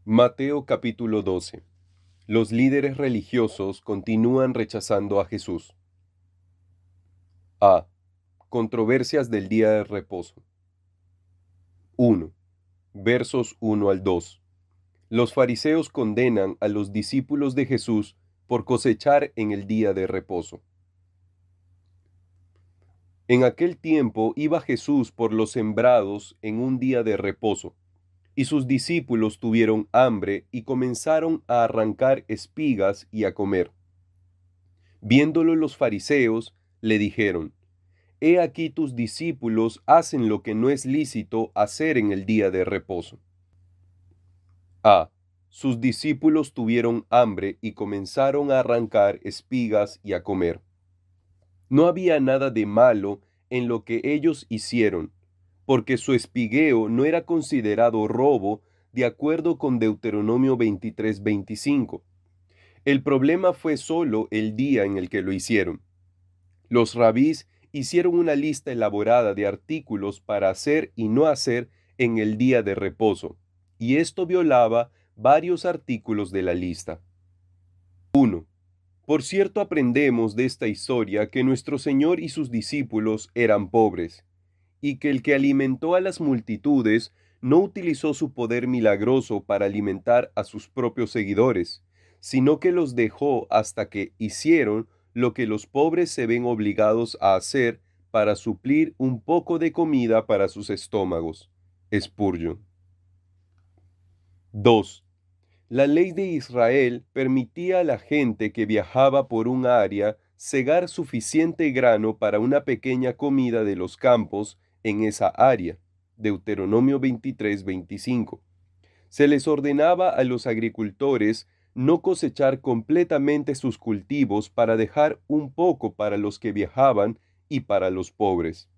Mateo capítulo 12. Los líderes religiosos continúan rechazando a Jesús. A. Controversias del día de reposo. 1. Versos 1 al 2. Los fariseos condenan a los discípulos de Jesús por cosechar en el día de reposo. En aquel tiempo iba Jesús por los sembrados en un día de reposo, y sus discípulos tuvieron hambre y comenzaron a arrancar espigas y a comer. Viéndolo los fariseos, le dijeron: He aquí tus discípulos hacen lo que no es lícito hacer en el día de reposo. A. Sus discípulos tuvieron hambre y comenzaron a arrancar espigas y a comer. No había nada de malo en lo que ellos hicieron, porque su espigueo no era considerado robo de acuerdo con Deuteronomio 23:25. El problema fue solo el día en el que lo hicieron. Los rabís hicieron una lista elaborada de artículos para hacer y no hacer en el día de reposo, y esto violaba varios artículos de la lista. 1. Por cierto, aprendemos de esta historia que nuestro Señor y sus discípulos eran pobres, y que el que alimentó a las multitudes no utilizó su poder milagroso para alimentar a sus propios seguidores, sino que los dejó hasta que hicieron lo que los pobres se ven obligados a hacer para suplir un poco de comida para sus estómagos. Spurgeon. 2. La ley de Israel permitía a la gente que viajaba por un área segar suficiente grano para una pequeña comida de los campos en esa área. Deuteronomio 23:25. Se les ordenaba a los agricultores no cosechar completamente sus cultivos para dejar un poco para los que viajaban y para los pobres.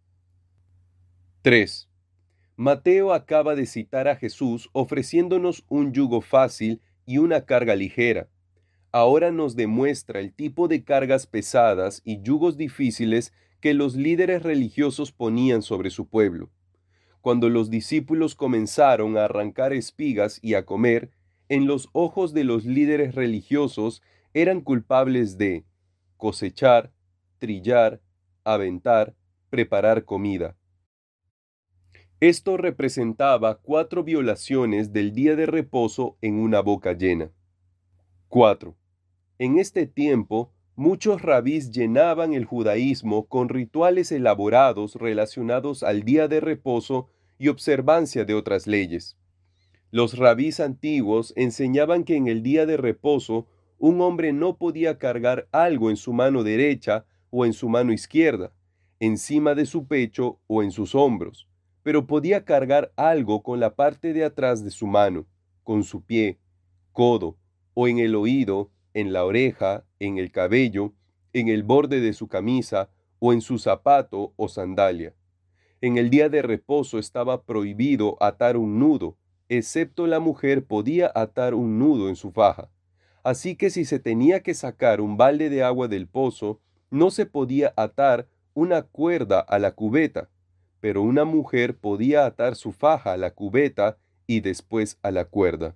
3. Mateo acaba de citar a Jesús ofreciéndonos un yugo fácil y una carga ligera. Ahora nos demuestra el tipo de cargas pesadas y yugos difíciles que los líderes religiosos ponían sobre su pueblo. Cuando los discípulos comenzaron a arrancar espigas y a comer, en los ojos de los líderes religiosos eran culpables de cosechar, trillar, aventar, preparar comida. Esto representaba 4 violaciones del día de reposo en una boca llena. 4. En este tiempo, muchos rabís llenaban el judaísmo con rituales elaborados relacionados al día de reposo y observancia de otras leyes. Los rabís antiguos enseñaban que en el día de reposo un hombre no podía cargar algo en su mano derecha o en su mano izquierda, encima de su pecho o en sus hombros, pero podía cargar algo con la parte de atrás de su mano, con su pie, codo, o en el oído, en la oreja, en el cabello, en el borde de su camisa, o en su zapato o sandalia. En el día de reposo estaba prohibido atar un nudo, excepto la mujer podía atar un nudo en su faja. Así que si se tenía que sacar un balde de agua del pozo, no se podía atar una cuerda a la cubeta, pero una mujer podía atar su faja a la cubeta y después a la cuerda.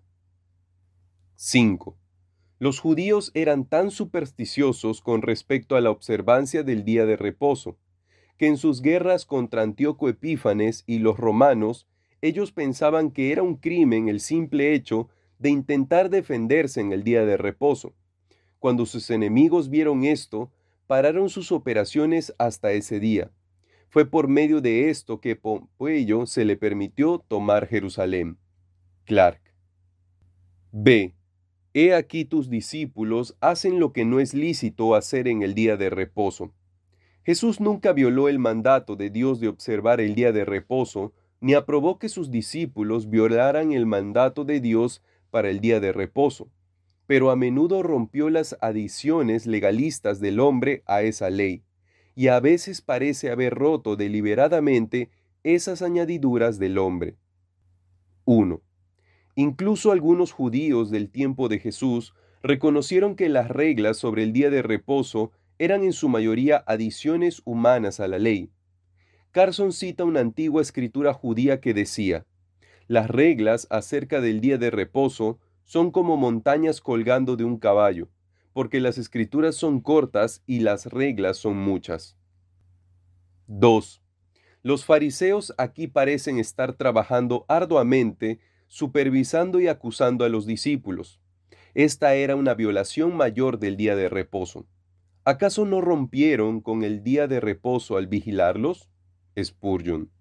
5. Los judíos eran tan supersticiosos con respecto a la observancia del día de reposo, que en sus guerras contra Antíoco Epífanes y los romanos, ellos pensaban que era un crimen el simple hecho de intentar defenderse en el día de reposo. Cuando sus enemigos vieron esto, pararon sus operaciones hasta ese día. Fue por medio de esto que Pompeyo se le permitió tomar Jerusalén. Clark. B. He aquí tus discípulos hacen lo que no es lícito hacer en el día de reposo. Jesús nunca violó el mandato de Dios de observar el día de reposo, ni aprobó que sus discípulos violaran el mandato de Dios para el día de reposo, pero a menudo rompió las adiciones legalistas del hombre a esa ley, y a veces parece haber roto deliberadamente esas añadiduras del hombre. 1. Incluso algunos judíos del tiempo de Jesús reconocieron que las reglas sobre el día de reposo eran en su mayoría adiciones humanas a la ley. Carson cita una antigua escritura judía que decía: Las reglas acerca del día de reposo son como montañas colgando de un caballo, porque las escrituras son cortas y las reglas son muchas. 2. Los fariseos aquí parecen estar trabajando arduamente, supervisando y acusando a los discípulos. Esta era una violación mayor del día de reposo. ¿Acaso no rompieron con el día de reposo al vigilarlos? Spurgeon.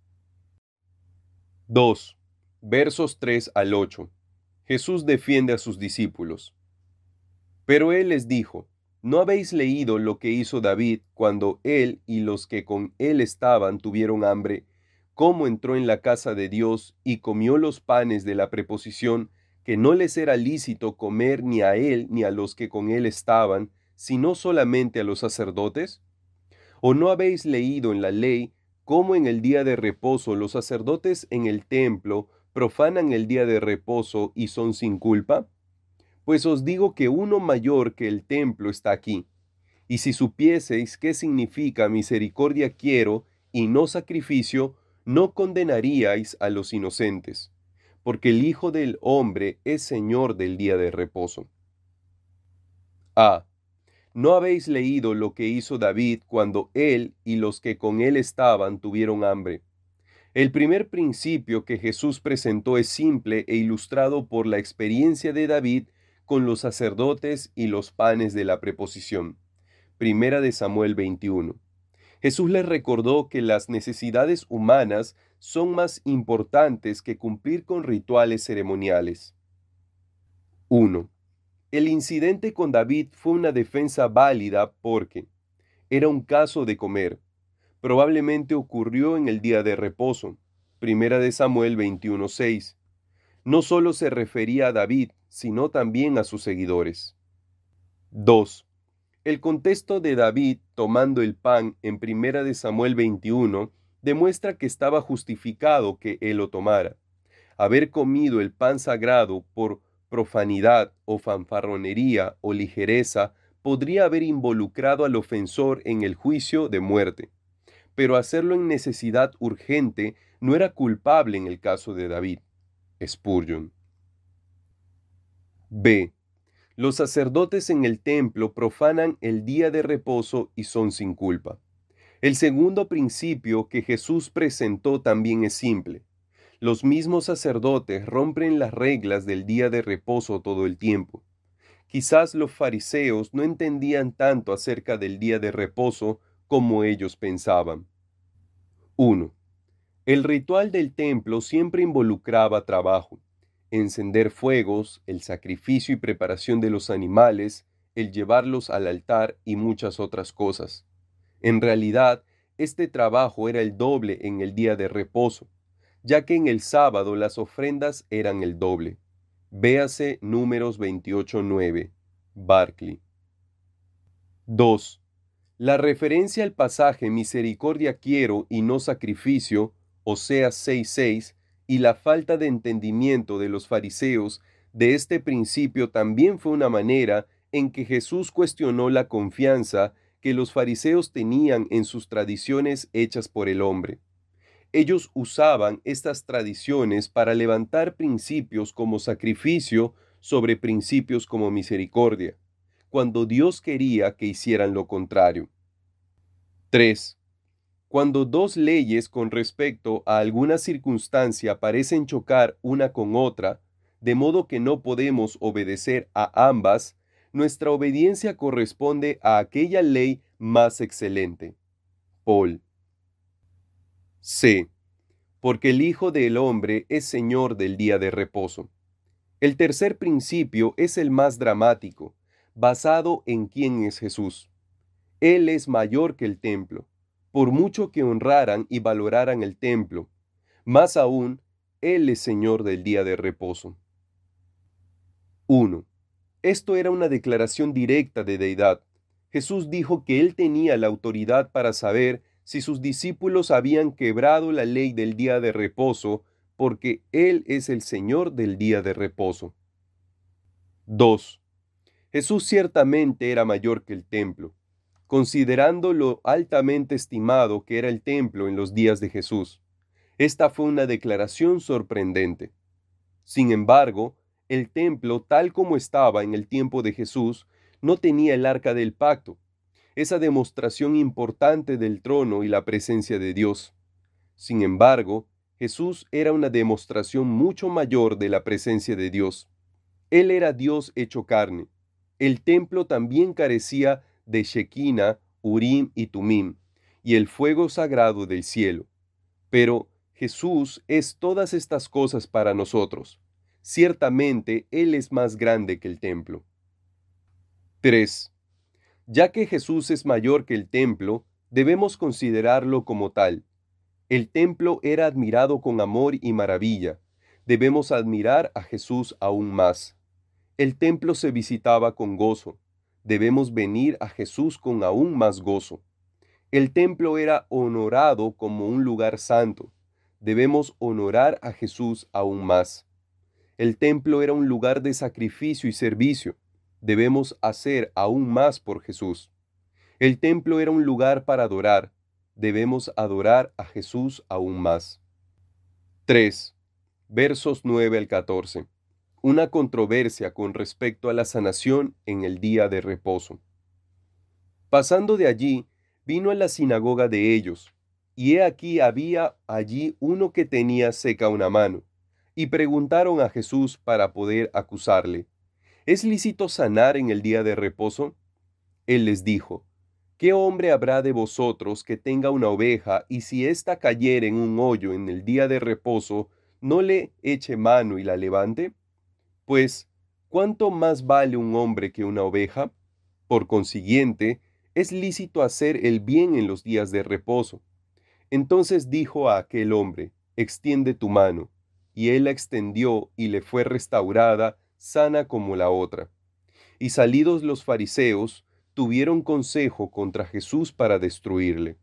2. Versos 3 al 8. Jesús defiende a sus discípulos. Pero él les dijo: ¿No habéis leído lo que hizo David cuando él y los que con él estaban tuvieron hambre? Cómo entró en la casa de Dios y comió los panes de la preposición, que no les era lícito comer ni a él ni a los que con él estaban, sino solamente a los sacerdotes? ¿O no habéis leído en la ley cómo en el día de reposo los sacerdotes en el templo profanan el día de reposo y son sin culpa? Pues os digo que uno mayor que el templo está aquí. Y si supieseis qué significa misericordia quiero y no sacrificio, no condenaríais a los inocentes, porque el Hijo del Hombre es Señor del día de reposo. A. ¿No habéis leído lo que hizo David cuando él y los que con él estaban tuvieron hambre? El primer principio que Jesús presentó es simple e ilustrado por la experiencia de David con los sacerdotes y los panes de la preposición. Primera de Samuel 21. Jesús les recordó que las necesidades humanas son más importantes que cumplir con rituales ceremoniales. 1. El incidente con David fue una defensa válida porque era un caso de comer. Probablemente ocurrió en el día de reposo. Primera de Samuel 21:6. No solo se refería a David, sino también a sus seguidores. 2. El contexto de David tomando el pan en Primera de Samuel 21 demuestra que estaba justificado que él lo tomara. Haber comido el pan sagrado por profanidad o fanfarronería o ligereza podría haber involucrado al ofensor en el juicio de muerte, pero hacerlo en necesidad urgente no era culpable en el caso de David. Spurgeon. B. Los sacerdotes en el templo profanan el día de reposo y son sin culpa. El segundo principio que Jesús presentó también es simple. Los mismos sacerdotes rompen las reglas del día de reposo todo el tiempo. Quizás los fariseos no entendían tanto acerca del día de reposo como ellos pensaban. 1. El ritual del templo siempre involucraba trabajo: encender fuegos, el sacrificio y preparación de los animales, el llevarlos al altar y muchas otras cosas. En realidad, este trabajo era el doble en el día de reposo, ya que en el sábado las ofrendas eran el doble. Véase Números 28:9, Barclay. 2. La referencia al pasaje misericordia quiero y no sacrificio, Oseas 6:6, y la falta de entendimiento de los fariseos de este principio también fue una manera en que Jesús cuestionó la confianza que los fariseos tenían en sus tradiciones hechas por el hombre. Ellos usaban estas tradiciones para levantar principios como sacrificio sobre principios como misericordia, cuando Dios quería que hicieran lo contrario. 3. Cuando dos leyes con respecto a alguna circunstancia parecen chocar una con otra, de modo que no podemos obedecer a ambas, nuestra obediencia corresponde a aquella ley más excelente. Paul. C. Porque el Hijo del Hombre es Señor del día de reposo. El tercer principio es el más dramático, basado en quién es Jesús. Él es mayor que el templo, por mucho que honraran y valoraran el templo. Más aún, Él es Señor del día de reposo. 1. Esto era una declaración directa de deidad. Jesús dijo que Él tenía la autoridad para saber si sus discípulos habían quebrado la ley del día de reposo, porque Él es el Señor del día de reposo. 2. Jesús ciertamente era mayor que el templo, considerando lo altamente estimado que era el templo en los días de Jesús. Esta fue una declaración sorprendente. Sin embargo, el templo, tal como estaba en el tiempo de Jesús, no tenía el arca del pacto, esa demostración importante del trono y la presencia de Dios. Sin embargo, Jesús era una demostración mucho mayor de la presencia de Dios. Él era Dios hecho carne. El templo también carecía de Shekinah, Urim y Tumim, y el fuego sagrado del cielo. Pero Jesús es todas estas cosas para nosotros. Ciertamente Él es más grande que el templo. 3. Ya que Jesús es mayor que el templo, debemos considerarlo como tal. El templo era admirado con amor y maravilla. Debemos admirar a Jesús aún más. El templo se visitaba con gozo. Debemos venir a Jesús con aún más gozo. El templo era honorado como un lugar santo. Debemos honorar a Jesús aún más. El templo era un lugar de sacrificio y servicio. Debemos hacer aún más por Jesús. El templo era un lugar para adorar. Debemos adorar a Jesús aún más. 3. Versos 9 al 14. Una controversia con respecto a la sanación en el día de reposo. Pasando de allí, vino a la sinagoga de ellos, y he aquí había allí uno que tenía seca una mano, y preguntaron a Jesús para poder acusarle: ¿Es lícito sanar en el día de reposo? Él les dijo: ¿Qué hombre habrá de vosotros que tenga una oveja, y si ésta cayere en un hoyo en el día de reposo, no le eche mano y la levante? Pues, ¿cuánto más vale un hombre que una oveja? Por consiguiente, es lícito hacer el bien en los días de reposo. Entonces dijo a aquel hombre: extiende tu mano. Y él la extendió, y le fue restaurada, sana como la otra. Y salidos los fariseos, tuvieron consejo contra Jesús para destruirle.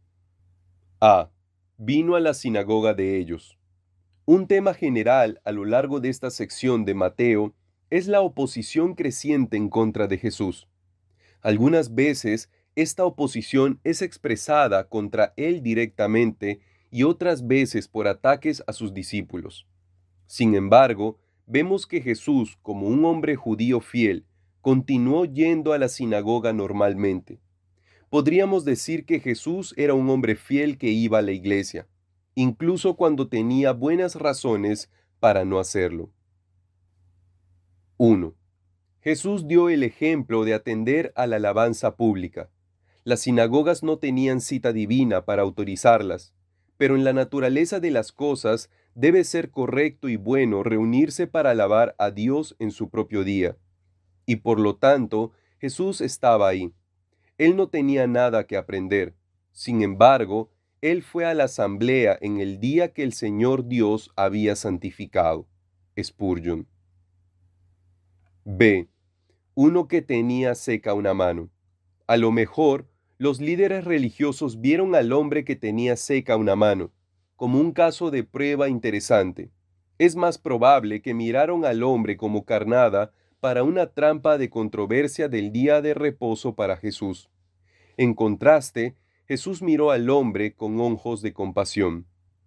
A. Vino a la sinagoga de ellos. Un tema general a lo largo de esta sección de Mateo es la oposición creciente en contra de Jesús. Algunas veces esta oposición es expresada contra él directamente y otras veces por ataques a sus discípulos. Sin embargo, vemos que Jesús, como un hombre judío fiel, continuó yendo a la sinagoga normalmente. Podríamos decir que Jesús era un hombre fiel que iba a la iglesia, incluso cuando tenía buenas razones para no hacerlo. 1. Jesús dio el ejemplo de atender a la alabanza pública. Las sinagogas no tenían cita divina para autorizarlas, pero en la naturaleza de las cosas debe ser correcto y bueno reunirse para alabar a Dios en su propio día. Y por lo tanto, Jesús estaba ahí. Él no tenía nada que aprender. Sin embargo, él fue a la asamblea en el día que el Señor Dios había santificado. Spurgeon. B. Uno que tenía seca una mano. A lo mejor, los líderes religiosos vieron al hombre que tenía seca una mano como un caso de prueba interesante. Es más probable que miraron al hombre como carnada para una trampa de controversia del día de reposo para Jesús. En contraste, Jesús miró al hombre con ojos de compasión.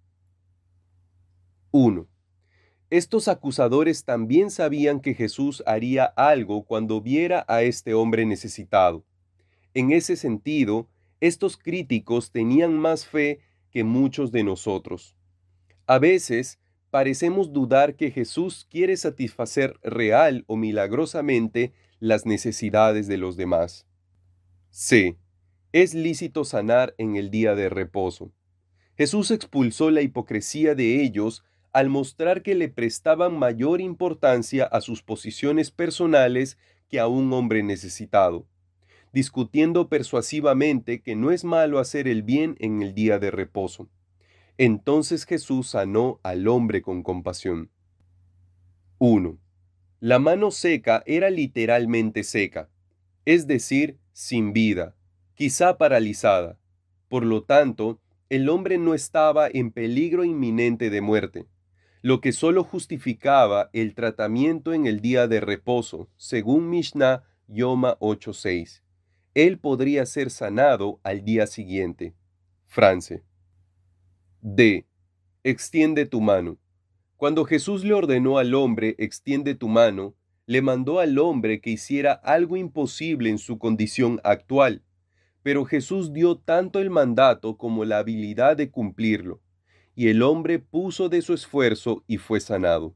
1. Estos acusadores también sabían que Jesús haría algo cuando viera a este hombre necesitado. En ese sentido, estos críticos tenían más fe que muchos de nosotros. A veces, parecemos dudar que Jesús quiere satisfacer real o milagrosamente las necesidades de los demás. C. Es lícito sanar en el día de reposo. Jesús expulsó la hipocresía de ellos al mostrar que le prestaban mayor importancia a sus posiciones personales que a un hombre necesitado, discutiendo persuasivamente que no es malo hacer el bien en el día de reposo. Entonces Jesús sanó al hombre con compasión. 1. La mano seca era literalmente seca, es decir, sin vida, quizá paralizada. Por lo tanto, el hombre no estaba en peligro inminente de muerte, lo que solo justificaba el tratamiento en el día de reposo, según Mishnah Yoma 8:6. Él podría ser sanado al día siguiente. France. D. Extiende tu mano. Cuando Jesús le ordenó al hombre, extiende tu mano, le mandó al hombre que hiciera algo imposible en su condición actual, pero Jesús dio tanto el mandato como la habilidad de cumplirlo, y el hombre puso de su esfuerzo y fue sanado.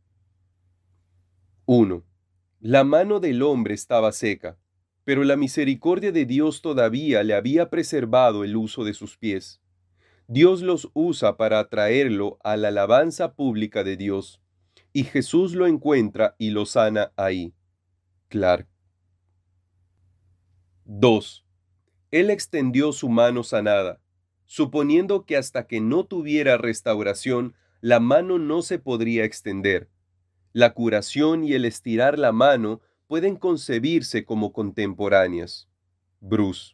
1. La mano del hombre estaba seca, pero la misericordia de Dios todavía le había preservado el uso de sus pies. Dios los usa para atraerlo a la alabanza pública de Dios, y Jesús lo encuentra y lo sana ahí. Clark. 2. Él extendió su mano sanada, suponiendo que hasta que no tuviera restauración, la mano no se podría extender. La curación y el estirar la mano pueden concebirse como contemporáneas. Bruce.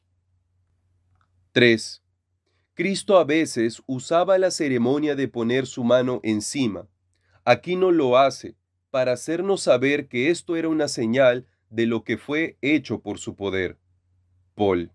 3. Cristo a veces usaba la ceremonia de poner su mano encima. Aquí no lo hace, para hacernos saber que esto era una señal de lo que fue hecho por su poder. Paul.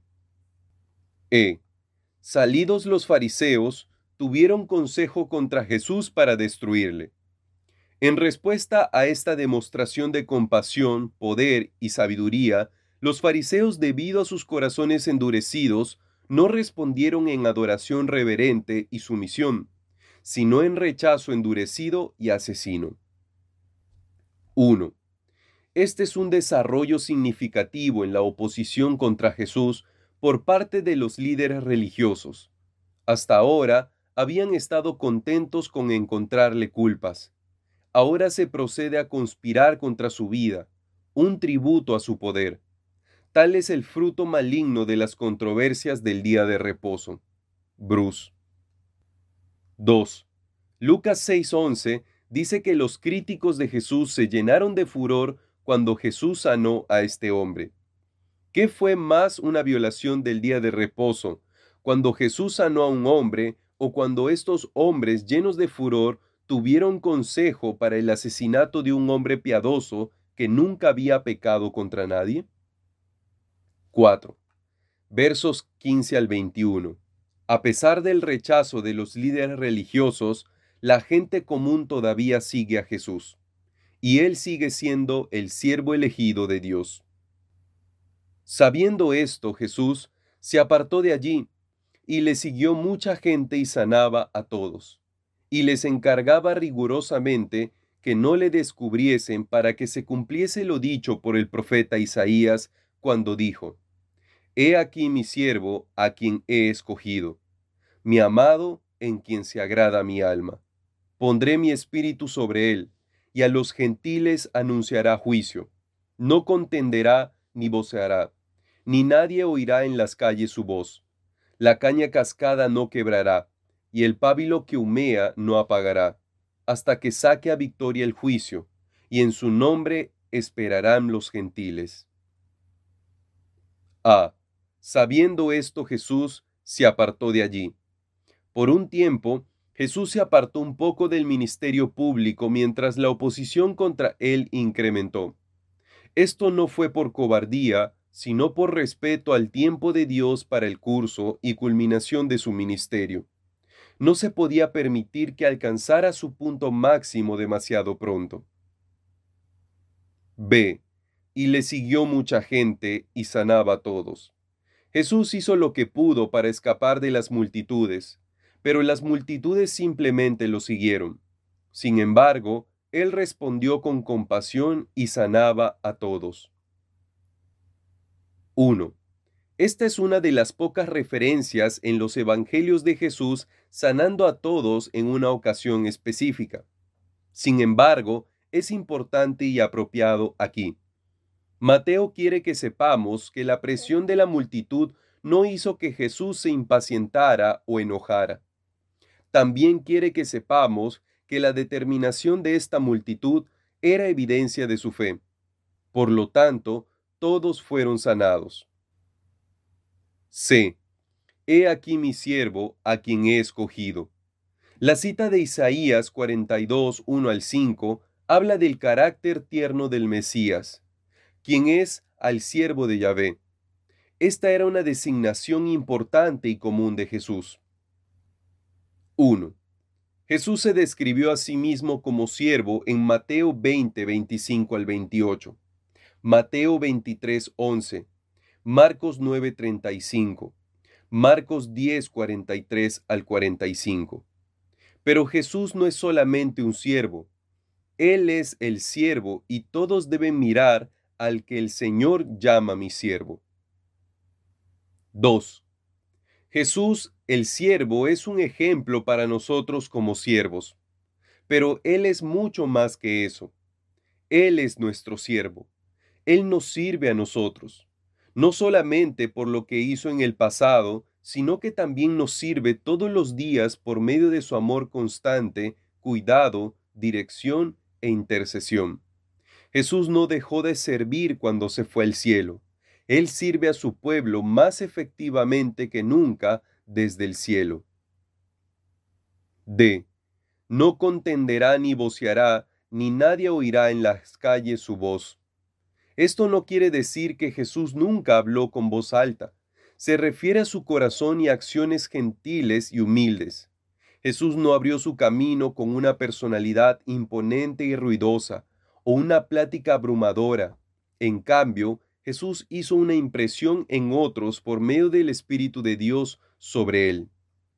Salidos los fariseos, tuvieron consejo contra Jesús para destruirle. En respuesta a esta demostración de compasión, poder y sabiduría, los fariseos, debido a sus corazones endurecidos, no respondieron en adoración reverente y sumisión, sino en rechazo endurecido y asesino. 1. Este es un desarrollo significativo en la oposición contra Jesús por parte de los líderes religiosos. Hasta ahora habían estado contentos con encontrarle culpas. Ahora se procede a conspirar contra su vida, un tributo a su poder. Tal es el fruto maligno de las controversias del día de reposo. Bruce. 2. Lucas 6:11 dice que los críticos de Jesús se llenaron de furor cuando Jesús sanó a este hombre. ¿Qué fue más una violación del día de reposo, cuando Jesús sanó a un hombre o cuando estos hombres llenos de furor tuvieron consejo para el asesinato de un hombre piadoso que nunca había pecado contra nadie? 4. Versos 15 al 21. A pesar del rechazo de los líderes religiosos, la gente común todavía sigue a Jesús, y él sigue siendo el siervo elegido de Dios. Sabiendo esto, Jesús se apartó de allí, y le siguió mucha gente y sanaba a todos, y les encargaba rigurosamente que no le descubriesen para que se cumpliese lo dicho por el profeta Isaías cuando dijo: He aquí mi siervo a quien he escogido, mi amado en quien se agrada mi alma. Pondré mi espíritu sobre él, y a los gentiles anunciará juicio. No contenderá ni voceará, ni nadie oirá en las calles su voz. La caña cascada no quebrará, y el pábilo que humea no apagará, hasta que saque a victoria el juicio, y en su nombre esperarán los gentiles. Sabiendo esto, Jesús se apartó de allí. Por un tiempo, Jesús se apartó un poco del ministerio público mientras la oposición contra él incrementó. Esto no fue por cobardía, sino por respeto al tiempo de Dios para el curso y culminación de su ministerio. No se podía permitir que alcanzara su punto máximo demasiado pronto. Y le siguió mucha gente y sanaba a todos. Jesús hizo lo que pudo para escapar de las multitudes, pero las multitudes simplemente lo siguieron. Sin embargo, él respondió con compasión y sanaba a todos. 1. Esta es una de las pocas referencias en los evangelios de Jesús sanando a todos en una ocasión específica. Sin embargo, es importante y apropiado aquí. Mateo quiere que sepamos que la presión de la multitud no hizo que Jesús se impacientara o enojara. También quiere que sepamos que la determinación de esta multitud era evidencia de su fe. Por lo tanto, todos fueron sanados. He aquí mi siervo, a quien he escogido. La cita de Isaías 42, 1 al 5, habla del carácter tierno del Mesías, quien es al siervo de Yahvé. Esta era una designación importante y común de Jesús. 1. Jesús se describió a sí mismo como siervo en Mateo 20, 25 al 28, Mateo 23, 11, Marcos 9, 35, Marcos 10, 43 al 45. Pero Jesús no es solamente un siervo, Él es el siervo y todos deben mirar al que el Señor llama mi siervo. 2. Jesús, el siervo, es un ejemplo para nosotros como siervos, pero Él es mucho más que eso. Él es nuestro siervo. Él nos sirve a nosotros, no solamente por lo que hizo en el pasado, sino que también nos sirve todos los días por medio de su amor constante, cuidado, dirección e intercesión. Jesús no dejó de servir cuando se fue al cielo. Él sirve a su pueblo más efectivamente que nunca desde el cielo. D. No contenderá ni voceará, ni nadie oirá en las calles su voz. Esto no quiere decir que Jesús nunca habló con voz alta. Se refiere a su corazón y acciones gentiles y humildes. Jesús no abrió su camino con una personalidad imponente y ruidosa o una plática abrumadora. En cambio, Jesús hizo una impresión en otros por medio del Espíritu de Dios sobre él.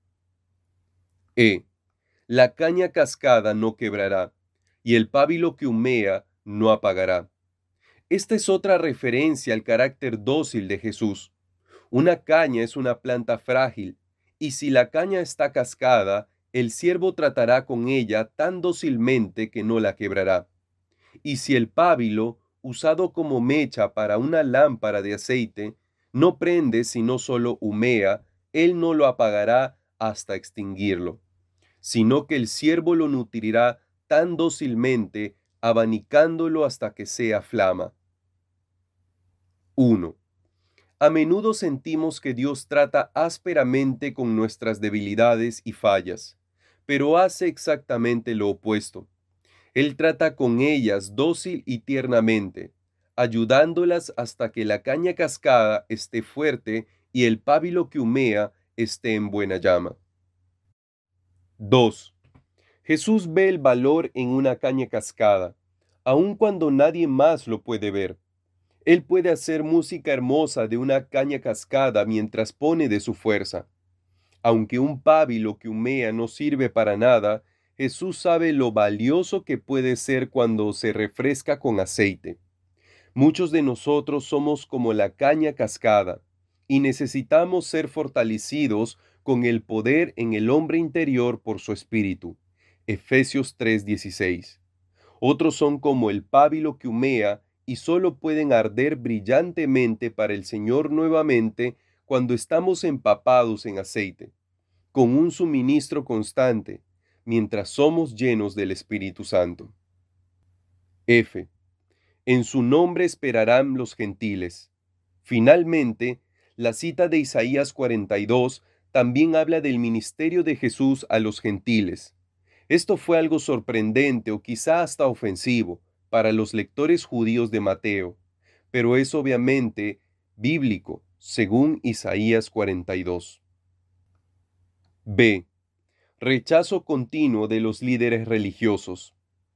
La caña cascada no quebrará, y el pábilo que humea no apagará. Esta es otra referencia al carácter dócil de Jesús. Una caña es una planta frágil, y si la caña está cascada, el siervo tratará con ella tan dócilmente que no la quebrará. Y si el pábilo, usado como mecha para una lámpara de aceite, no prende sino solo humea, él no lo apagará hasta extinguirlo, sino que el siervo lo nutrirá tan dócilmente, abanicándolo hasta que sea flama. 1. A menudo sentimos que Dios trata ásperamente con nuestras debilidades y fallas, pero hace exactamente lo opuesto. Él trata con ellas dócil y tiernamente, ayudándolas hasta que la caña cascada esté fuerte y el pábilo que humea esté en buena llama. 2. Jesús ve el valor en una caña cascada, aun cuando nadie más lo puede ver. Él puede hacer música hermosa de una caña cascada mientras pone de su fuerza. Aunque un pábilo que humea no sirve para nada, Jesús sabe lo valioso que puede ser cuando se refresca con aceite. Muchos de nosotros somos como la caña cascada y necesitamos ser fortalecidos con el poder en el hombre interior por su espíritu. Efesios 3:16. Otros son como el pábilo que humea y solo pueden arder brillantemente para el Señor nuevamente cuando estamos empapados en aceite, con un suministro constante, mientras somos llenos del Espíritu Santo. F. En su nombre esperarán los gentiles. Finalmente, la cita de Isaías 42 también habla del ministerio de Jesús a los gentiles. Esto fue algo sorprendente o quizá hasta ofensivo para los lectores judíos de Mateo, pero es obviamente bíblico, según Isaías 42. B. Rechazo continuo de los líderes religiosos.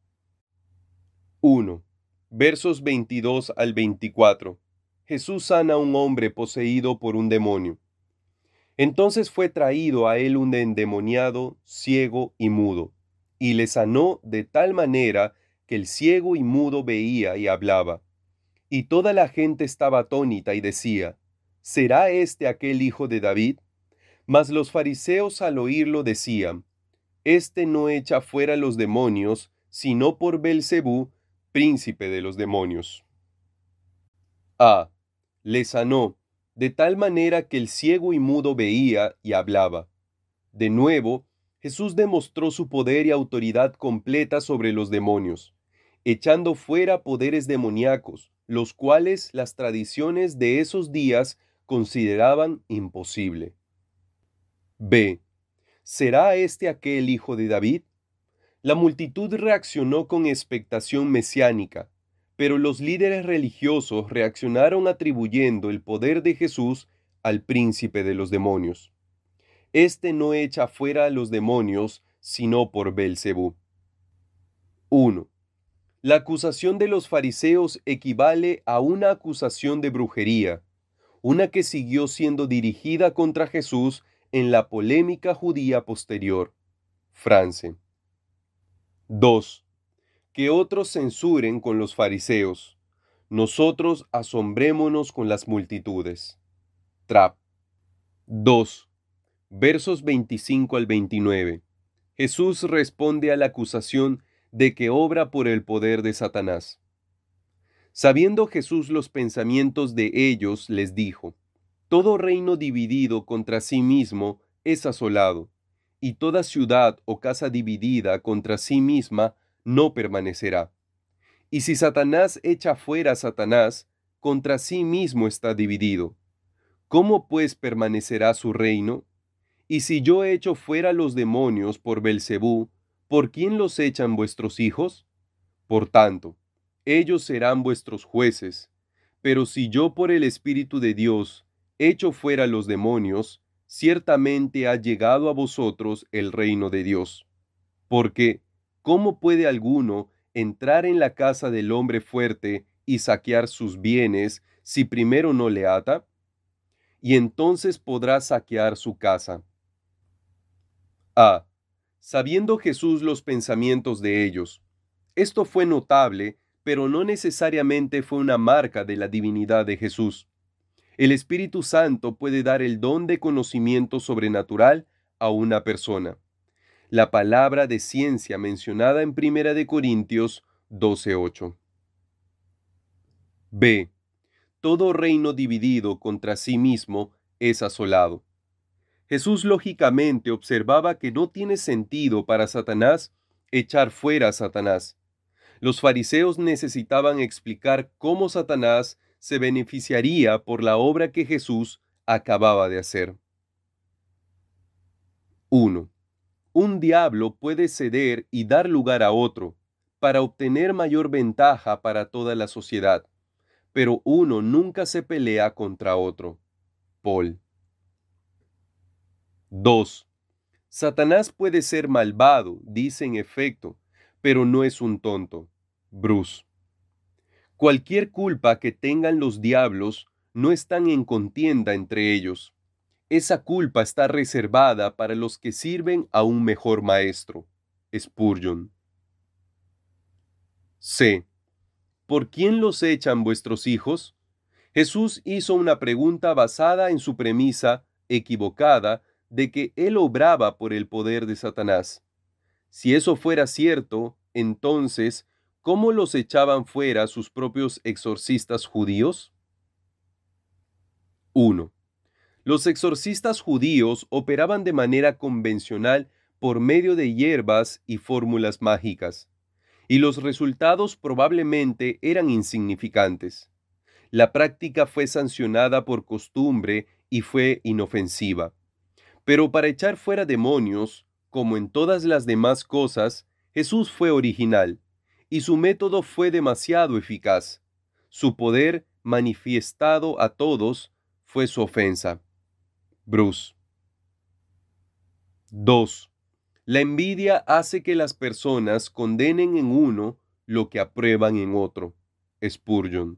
1. Versos 22 al 24. Jesús sana a un hombre poseído por un demonio. Entonces fue traído a él un endemoniado, ciego y mudo, y le sanó de tal manera que el ciego y mudo veía y hablaba. Y toda la gente estaba atónita y decía, ¿será este aquel hijo de David? Mas los fariseos al oírlo decían, este no echa fuera los demonios, sino por Belcebú, príncipe de los demonios. A. Le sanó, de tal manera que el ciego y mudo veía y hablaba. De nuevo, Jesús demostró su poder y autoridad completa sobre los demonios, echando fuera poderes demoníacos, los cuales las tradiciones de esos días consideraban imposible. B. ¿Será este aquel hijo de David? La multitud reaccionó con expectación mesiánica, pero los líderes religiosos reaccionaron atribuyendo el poder de Jesús al príncipe de los demonios. Este no echa fuera a los demonios, sino por Belcebú. 1. La acusación de los fariseos equivale a una acusación de brujería, una que siguió siendo dirigida contra Jesús en la polémica judía posterior. France. 2. Que otros censuren con los fariseos. Nosotros asombrémonos con las multitudes. Trapp. 2. Versos 25 al 29. Jesús responde a la acusación de que obra por el poder de Satanás. Sabiendo Jesús los pensamientos de ellos, les dijo: Todo reino dividido contra sí mismo es asolado, y toda ciudad o casa dividida contra sí misma no permanecerá. Y si Satanás echa fuera a Satanás, contra sí mismo está dividido. ¿Cómo pues permanecerá su reino? Y si yo echo fuera los demonios por Belcebú, ¿por quién los echan vuestros hijos? Por tanto, ellos serán vuestros jueces. Pero si yo por el Espíritu de Dios echo fuera los demonios, ciertamente ha llegado a vosotros el reino de Dios. Porque, ¿cómo puede alguno entrar en la casa del hombre fuerte y saquear sus bienes si primero no le ata? Y entonces podrá saquear su casa. A. Sabiendo Jesús los pensamientos de ellos. Esto fue notable, pero no necesariamente fue una marca de la divinidad de Jesús. El Espíritu Santo puede dar el don de conocimiento sobrenatural a una persona. La palabra de ciencia mencionada en 1 Corintios 12:8. B. Todo reino dividido contra sí mismo es asolado. Jesús lógicamente observaba que no tiene sentido para Satanás echar fuera a Satanás. Los fariseos necesitaban explicar cómo Satanás se beneficiaría por la obra que Jesús acababa de hacer. 1. Un diablo puede ceder y dar lugar a otro, para obtener mayor ventaja para toda la sociedad, pero uno nunca se pelea contra otro. Paul. 2. Satanás puede ser malvado, dice en efecto, pero no es un tonto. Bruce. Cualquier culpa que tengan los diablos no están en contienda entre ellos. Esa culpa está reservada para los que sirven a un mejor maestro. Spurgeon. C. ¿Por quién los echan vuestros hijos? Jesús hizo una pregunta basada en su premisa equivocada de que él obraba por el poder de Satanás. Si eso fuera cierto, entonces, ¿cómo los echaban fuera sus propios exorcistas judíos? 1. Los exorcistas judíos operaban de manera convencional por medio de hierbas y fórmulas mágicas, y los resultados probablemente eran insignificantes. La práctica fue sancionada por costumbre y fue inofensiva. Pero para echar fuera demonios, como en todas las demás cosas, Jesús fue original, y su método fue demasiado eficaz. Su poder, manifestado a todos, fue su ofensa. Bruce. 2. La envidia hace que las personas condenen en uno lo que aprueban en otro. Spurgeon.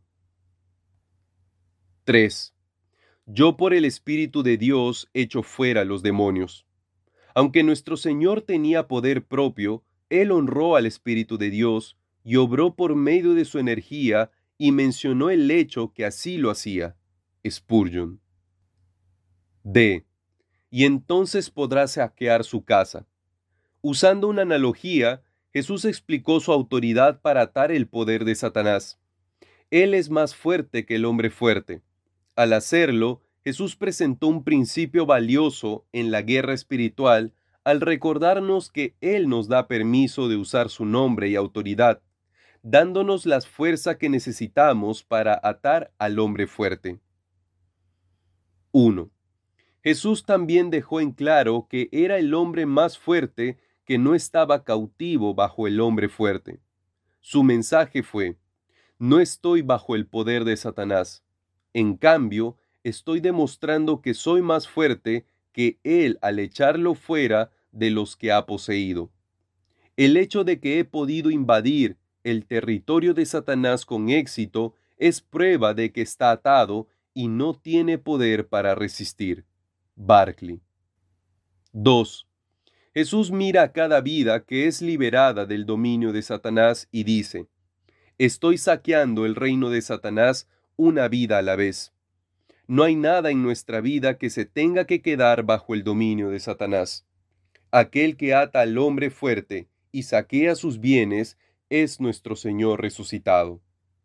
3. Yo por el Espíritu de Dios echo fuera los demonios. Aunque nuestro Señor tenía poder propio, Él honró al Espíritu de Dios y obró por medio de su energía y mencionó el hecho que así lo hacía. Spurgeon. D. Y entonces podrá saquear su casa. Usando una analogía, Jesús explicó su autoridad para atar el poder de Satanás. Él es más fuerte que el hombre fuerte. Al hacerlo, Jesús presentó un principio valioso en la guerra espiritual al recordarnos que Él nos da permiso de usar su nombre y autoridad, dándonos la fuerza que necesitamos para atar al hombre fuerte. 1. Jesús también dejó en claro que era el hombre más fuerte que no estaba cautivo bajo el hombre fuerte. Su mensaje fue: no estoy bajo el poder de Satanás. En cambio, estoy demostrando que soy más fuerte que él al echarlo fuera de los que ha poseído. El hecho de que he podido invadir el territorio de Satanás con éxito es prueba de que está atado y no tiene poder para resistir. Barclay. 2. Jesús mira a cada vida que es liberada del dominio de Satanás y dice: estoy saqueando el reino de Satanás una vida a la vez. No hay nada en nuestra vida que se tenga que quedar bajo el dominio de Satanás. Aquel que ata al hombre fuerte y saquea sus bienes es nuestro Señor resucitado.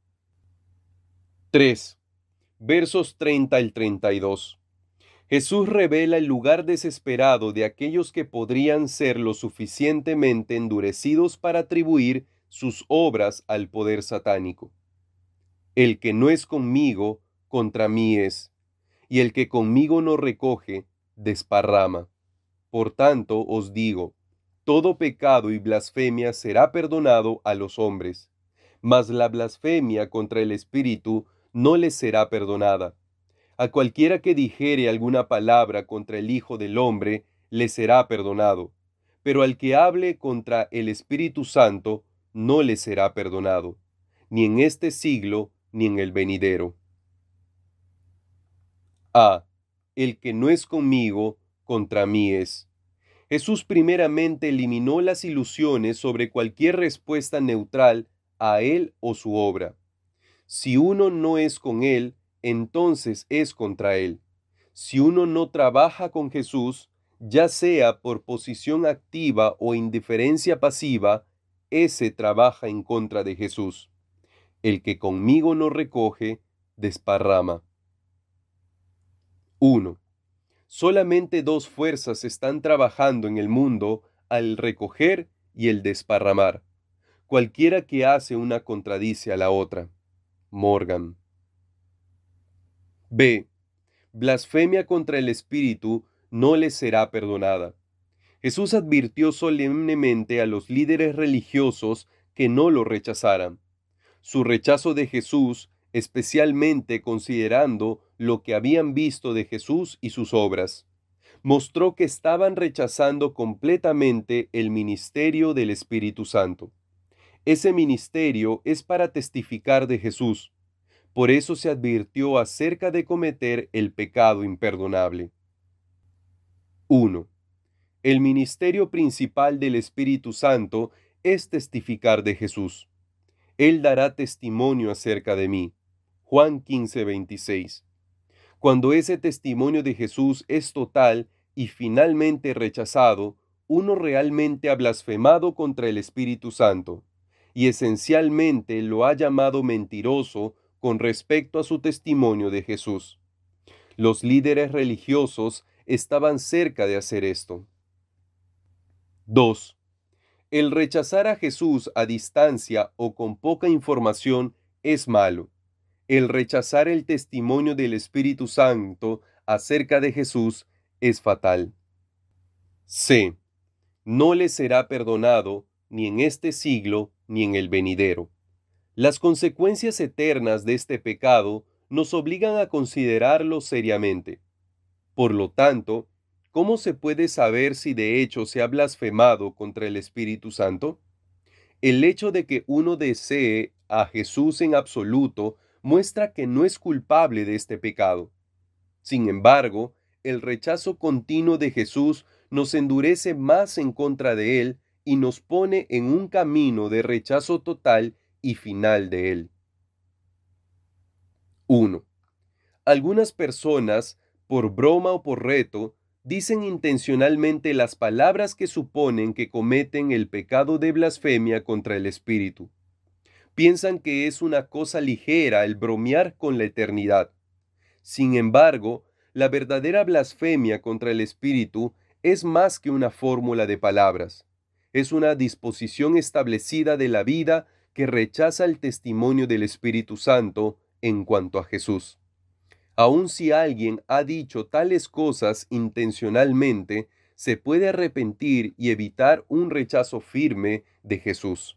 3. Versos 30 al 32. Jesús revela el lugar desesperado de aquellos que podrían ser lo suficientemente endurecidos para atribuir sus obras al poder satánico. El que no es conmigo, contra mí es, y el que conmigo no recoge, desparrama. Por tanto os digo, todo pecado y blasfemia será perdonado a los hombres, mas la blasfemia contra el Espíritu no les será perdonada. A cualquiera que dijere alguna palabra contra el Hijo del Hombre, le será perdonado, pero al que hable contra el Espíritu Santo, no le será perdonado, ni en este siglo, ni en el venidero. A. El que no es conmigo, contra mí es. Jesús primeramente eliminó las ilusiones sobre cualquier respuesta neutral a él o su obra. Si uno no es con él, entonces es contra él. Si uno no trabaja con Jesús, ya sea por posición activa o indiferencia pasiva, ese trabaja en contra de Jesús. El que conmigo no recoge, desparrama. 1. Solamente dos fuerzas están trabajando en el mundo, al recoger y el desparramar. Cualquiera que hace una contradice a la otra. Morgan. B. Blasfemia contra el Espíritu no les será perdonada. Jesús advirtió solemnemente a los líderes religiosos que no lo rechazaran. Su rechazo de Jesús, especialmente considerando lo que habían visto de Jesús y sus obras, mostró que estaban rechazando completamente el ministerio del Espíritu Santo. Ese ministerio es para testificar de Jesús. Por eso se advirtió acerca de cometer el pecado imperdonable. 1. El ministerio principal del Espíritu Santo es testificar de Jesús. Él dará testimonio acerca de mí. Juan 15:26. Cuando ese testimonio de Jesús es total y finalmente rechazado, uno realmente ha blasfemado contra el Espíritu Santo, y esencialmente lo ha llamado mentiroso con respecto a su testimonio de Jesús. Los líderes religiosos estaban cerca de hacer esto. 2. El rechazar a Jesús a distancia o con poca información es malo. El rechazar el testimonio del Espíritu Santo acerca de Jesús es fatal. C. No le será perdonado ni en este siglo ni en el venidero. Las consecuencias eternas de este pecado nos obligan a considerarlo seriamente. Por lo tanto, ¿cómo se puede saber si de hecho se ha blasfemado contra el Espíritu Santo? El hecho de que uno desee a Jesús en absoluto muestra que no es culpable de este pecado. Sin embargo, el rechazo continuo de Jesús nos endurece más en contra de él y nos pone en un camino de rechazo total y final de él. 1. Algunas personas, por broma o por reto, dicen intencionalmente las palabras que suponen que cometen el pecado de blasfemia contra el Espíritu. Piensan que es una cosa ligera el bromear con la eternidad. Sin embargo, la verdadera blasfemia contra el Espíritu es más que una fórmula de palabras. Es una disposición establecida de la vida que rechaza el testimonio del Espíritu Santo en cuanto a Jesús. Aun si alguien ha dicho tales cosas intencionalmente, se puede arrepentir y evitar un rechazo firme de Jesús.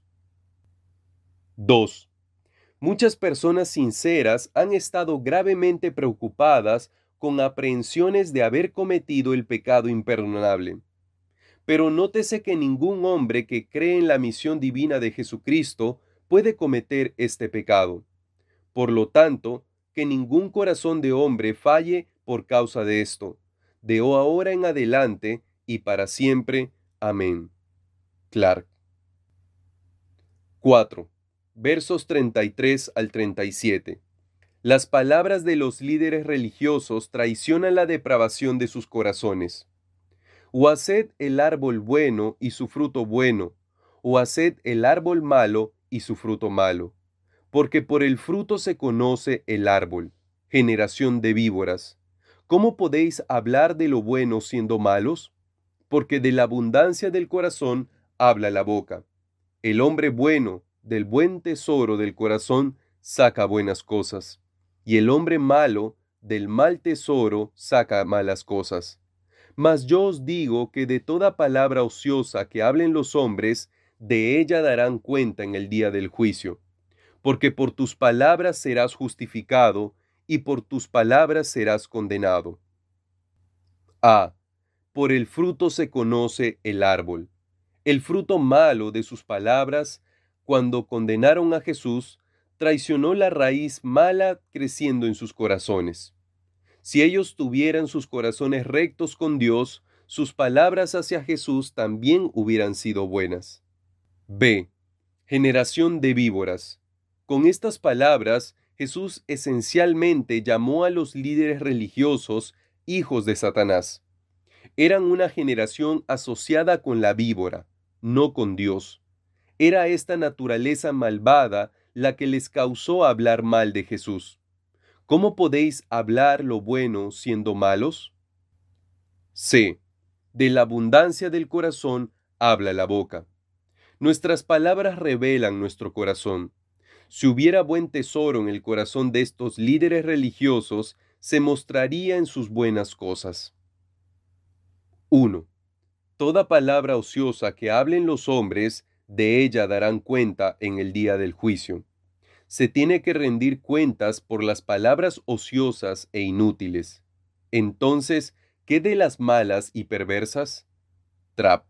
2. Muchas personas sinceras han estado gravemente preocupadas con aprehensiones de haber cometido el pecado imperdonable. Pero nótese que ningún hombre que cree en la misión divina de Jesucristo puede cometer este pecado. Por lo tanto, que ningún corazón de hombre falle por causa de esto, de ahora en adelante y para siempre. Amén. Clark. 4. Versos 33 al 37. Las palabras de los líderes religiosos traicionan la depravación de sus corazones. O haced el árbol bueno y su fruto bueno, o haced el árbol malo y su fruto malo. Porque por el fruto se conoce el árbol. Generación de víboras. ¿Cómo podéis hablar de lo bueno siendo malos? Porque de la abundancia del corazón habla la boca. El hombre bueno, del buen tesoro del corazón, saca buenas cosas. Y el hombre malo, del mal tesoro, saca malas cosas. Mas yo os digo que de toda palabra ociosa que hablen los hombres, de ella darán cuenta en el día del juicio. Porque por tus palabras serás justificado, y por tus palabras serás condenado. A. Por el fruto se conoce el árbol. El fruto malo de sus palabras, cuando condenaron a Jesús, traicionó la raíz mala creciendo en sus corazones. Si ellos tuvieran sus corazones rectos con Dios, sus palabras hacia Jesús también hubieran sido buenas. B. Generación de víboras. Con estas palabras, Jesús esencialmente llamó a los líderes religiosos hijos de Satanás. Eran una generación asociada con la víbora, no con Dios. Era esta naturaleza malvada la que les causó hablar mal de Jesús. ¿Cómo podéis hablar lo bueno siendo malos? C. De la abundancia del corazón habla la boca. Nuestras palabras revelan nuestro corazón. Si hubiera buen tesoro en el corazón de estos líderes religiosos, se mostraría en sus buenas cosas. 1. Toda palabra ociosa que hablen los hombres, de ella darán cuenta en el día del juicio. Se tiene que rendir cuentas por las palabras ociosas e inútiles. Entonces, ¿qué de las malas y perversas? Trap.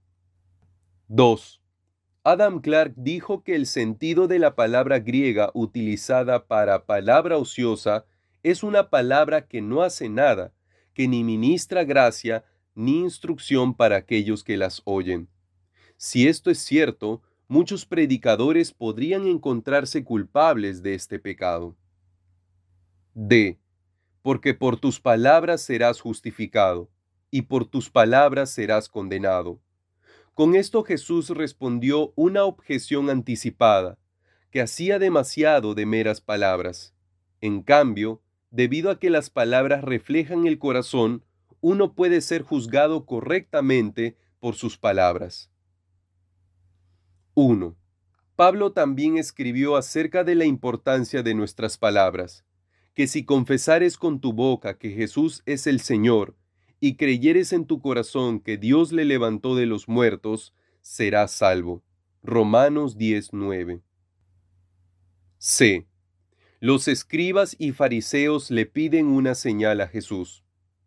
2. Adam Clarke dijo que el sentido de la palabra griega utilizada para palabra ociosa es una palabra que no hace nada, que ni ministra gracia ni instrucción para aquellos que las oyen. Si esto es cierto, muchos predicadores podrían encontrarse culpables de este pecado. D. Porque por tus palabras serás justificado, y por tus palabras serás condenado. Con esto Jesús respondió una objeción anticipada, que hacía demasiado de meras palabras. En cambio, debido a que las palabras reflejan el corazón, uno puede ser juzgado correctamente por sus palabras. 1. Pablo también escribió acerca de la importancia de nuestras palabras, que si confesares con tu boca que Jesús es el Señor, y creyeres en tu corazón que Dios le levantó de los muertos, serás salvo. Romanos 10:9. C. Los escribas y fariseos le piden una señal a Jesús.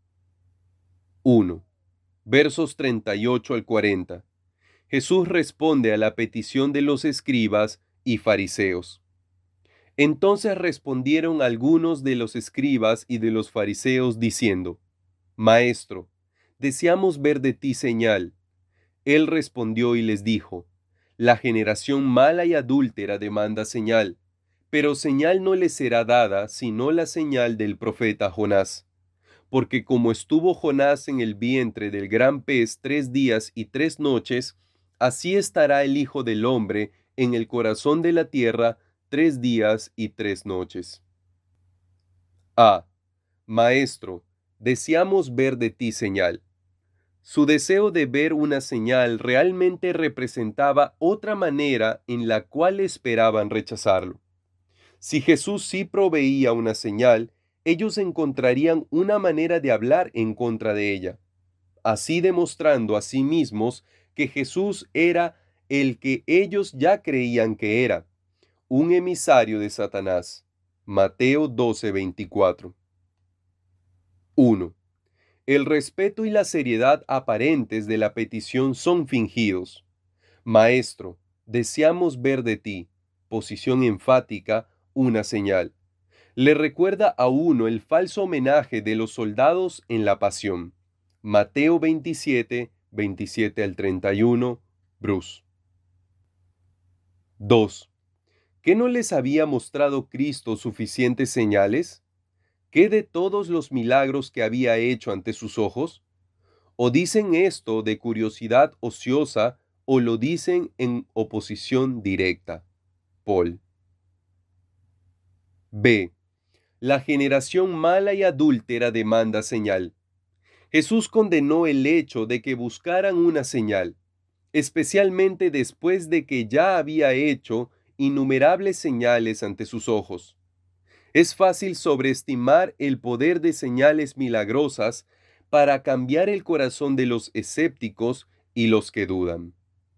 1. Versos 38 al 40. Jesús responde a la petición de los escribas y fariseos. Entonces respondieron algunos de los escribas y de los fariseos diciendo: Maestro, deseamos ver de ti señal. Él respondió y les dijo: La generación mala y adúltera demanda señal, pero señal no le será dada sino la señal del profeta Jonás. Porque como estuvo Jonás en el vientre del gran pez 3 días y 3 noches, así estará el Hijo del Hombre en el corazón de la tierra 3 días y 3 noches. A. Maestro, deseamos ver de ti señal. Su deseo de ver una señal realmente representaba otra manera en la cual esperaban rechazarlo. Si Jesús sí proveía una señal, ellos encontrarían una manera de hablar en contra de ella, así demostrando a sí mismos que Jesús era el que ellos ya creían que era, un emisario de Satanás. Mateo 12:24. 1. El respeto y la seriedad aparentes de la petición son fingidos. Maestro, deseamos ver de ti, posición enfática, una señal. Le recuerda a uno el falso homenaje de los soldados en la pasión. Mateo 27, 27 al 31, Bruce. 2. ¿Qué no les había mostrado Cristo suficientes señales? ¿Qué de todos los milagros que había hecho ante sus ojos? ¿O dicen esto de curiosidad ociosa o lo dicen en oposición directa? Paul. B. La generación mala y adúltera demanda señal. Jesús condenó el hecho de que buscaran una señal, especialmente después de que ya había hecho innumerables señales ante sus ojos. Es fácil sobreestimar el poder de señales milagrosas para cambiar el corazón de los escépticos y los que dudan.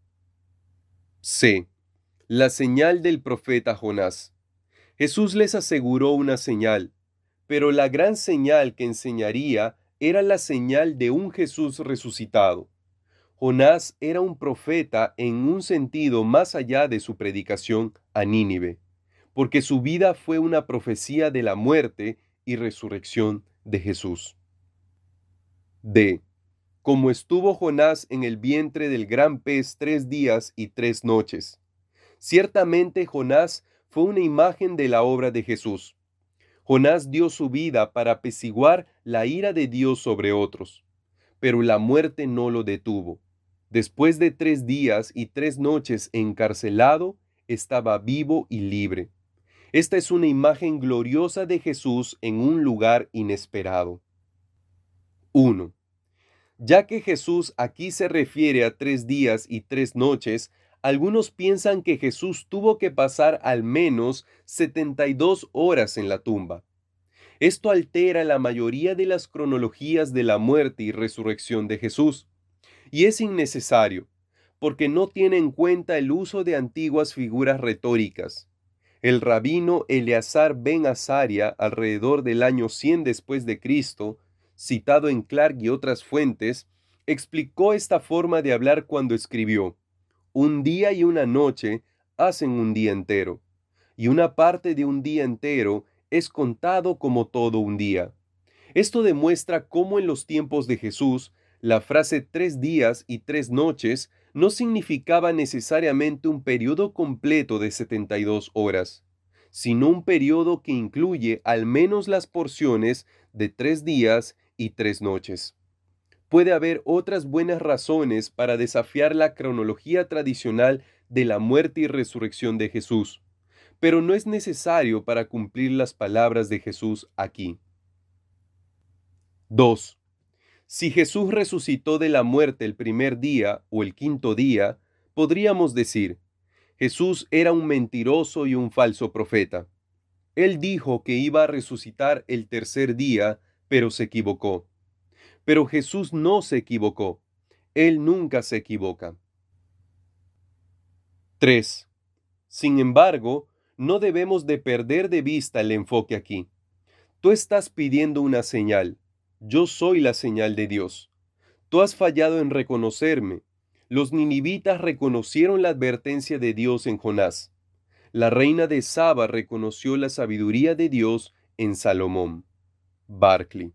C. La señal del profeta Jonás. Jesús les aseguró una señal, pero la gran señal que enseñaría era la señal de un Jesús resucitado. Jonás era un profeta en un sentido más allá de su predicación a Nínive, porque su vida fue una profecía de la muerte y resurrección de Jesús. D. Como estuvo Jonás en el vientre del gran pez 3 días y 3 noches. Ciertamente Jonás fue una imagen de la obra de Jesús. Jonás dio su vida para apaciguar la ira de Dios sobre otros, pero la muerte no lo detuvo. Después de 3 días y 3 noches encarcelado, estaba vivo y libre. Esta es una imagen gloriosa de Jesús en un lugar inesperado. 1. Ya que Jesús aquí se refiere a 3 días y 3 noches, algunos piensan que Jesús tuvo que pasar al menos 72 horas en la tumba. Esto altera la mayoría de las cronologías de la muerte y resurrección de Jesús, y es innecesario, porque no tiene en cuenta el uso de antiguas figuras retóricas. El rabino Eleazar ben Azaria, alrededor del año 100 después de Cristo, citado en Clark y otras fuentes, explicó esta forma de hablar cuando escribió: un día y una noche hacen un día entero, y una parte de un día entero es contado como todo un día. Esto demuestra cómo en los tiempos de Jesús, la frase 3 días y 3 noches no significaba necesariamente un periodo completo de 72 horas, sino un periodo que incluye al menos las porciones de 3 días y 3 noches. Puede haber otras buenas razones para desafiar la cronología tradicional de la muerte y resurrección de Jesús, pero no es necesario para cumplir las palabras de Jesús aquí. 2. Si Jesús resucitó de la muerte el primer día o el quinto día, podríamos decir: Jesús era un mentiroso y un falso profeta. Él dijo que iba a resucitar el tercer día, pero se equivocó. Pero Jesús no se equivocó. Él nunca se equivoca. 3. Sin embargo, no debemos de perder de vista el enfoque aquí. Tú estás pidiendo una señal. Yo soy la señal de Dios. Tú has fallado en reconocerme. Los ninivitas reconocieron la advertencia de Dios en Jonás. La reina de Saba reconoció la sabiduría de Dios en Salomón. Barclay.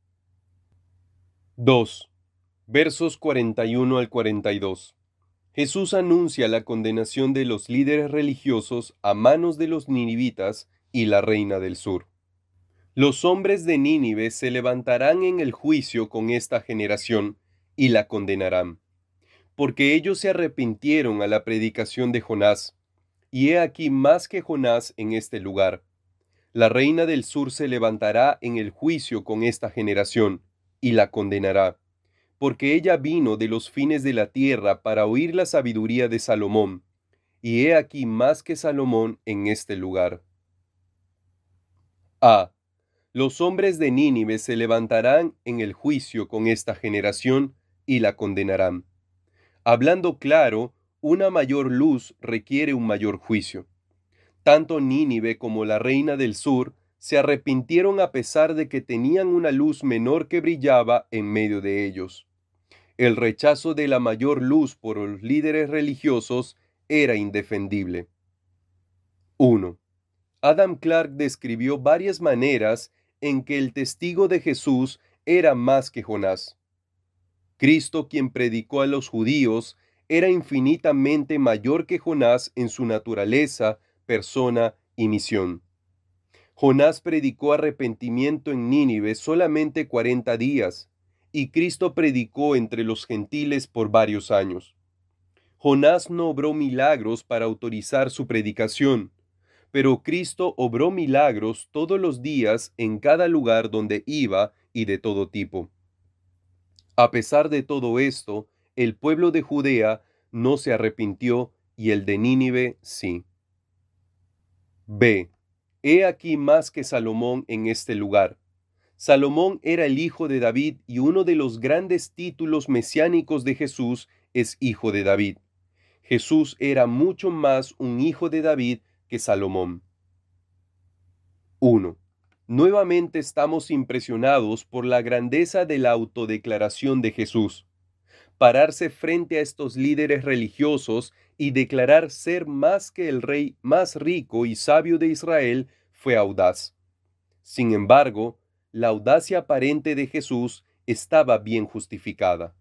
2. Versos 41 al 42. Jesús anuncia la condenación de los líderes religiosos a manos de los ninivitas y la reina del sur. Los hombres de Nínive se levantarán en el juicio con esta generación y la condenarán, porque ellos se arrepintieron a la predicación de Jonás, y he aquí más que Jonás en este lugar. La reina del sur se levantará en el juicio con esta generación y la condenará, porque ella vino de los fines de la tierra para oír la sabiduría de Salomón, y he aquí más que Salomón en este lugar. A. Los hombres de Nínive se levantarán en el juicio con esta generación y la condenarán. Hablando claro, una mayor luz requiere un mayor juicio. Tanto Nínive como la reina del sur Se arrepintieron a pesar de que tenían una luz menor que brillaba en medio de ellos. El rechazo de la mayor luz por los líderes religiosos era indefendible. 1. Adam Clarke describió varias maneras en que el testigo de Jesús era más que Jonás. Cristo, quien predicó a los judíos, era infinitamente mayor que Jonás en su naturaleza, persona y misión. Jonás predicó arrepentimiento en Nínive solamente 40 días, y Cristo predicó entre los gentiles por varios años. Jonás no obró milagros para autorizar su predicación, pero Cristo obró milagros todos los días en cada lugar donde iba y de todo tipo. A pesar de todo esto, el pueblo de Judea no se arrepintió y el de Nínive sí. B. He aquí más que Salomón en este lugar. Salomón era el hijo de David y uno de los grandes títulos mesiánicos de Jesús es hijo de David. Jesús era mucho más un hijo de David que Salomón. 1. Nuevamente estamos impresionados por la grandeza de la autodeclaración de Jesús. Pararse frente a estos líderes religiosos y declarar ser más que el rey más rico y sabio de Israel fue audaz. Sin embargo, la audacia aparente de Jesús estaba bien justificada.